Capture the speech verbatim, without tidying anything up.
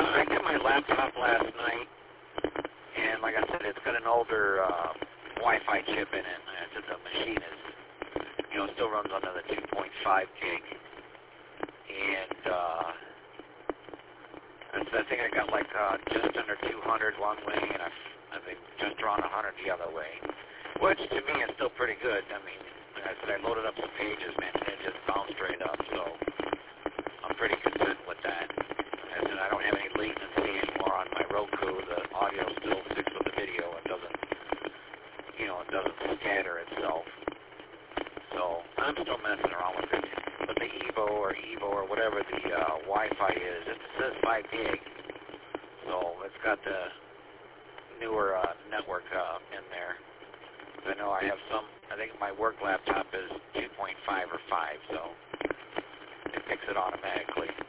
I got my laptop last night, and like I said, it's got an older uh, Wi-Fi chip in it. And the machine is, you know, still runs under the two point five gig. And uh, I think I got like uh, just under two hundred one way, and I've, I think just drawn one hundred the other way. Which to me is still pretty good. I mean, like I said, I loaded up some pages, man, and it just bounced straight up. So I'm pretty content with that. I said I don't have any latency anymore on my Roku. The audio still sticks with the video. It doesn't, you know, it doesn't scatter itself. So I'm still messing around with it. But the Evo or Evo or whatever the uh, Wi-Fi is, it says five gig. So it's got the newer uh, network uh, in there. I know I have some, I think my work laptop is two point five or five, so it picks it automatically.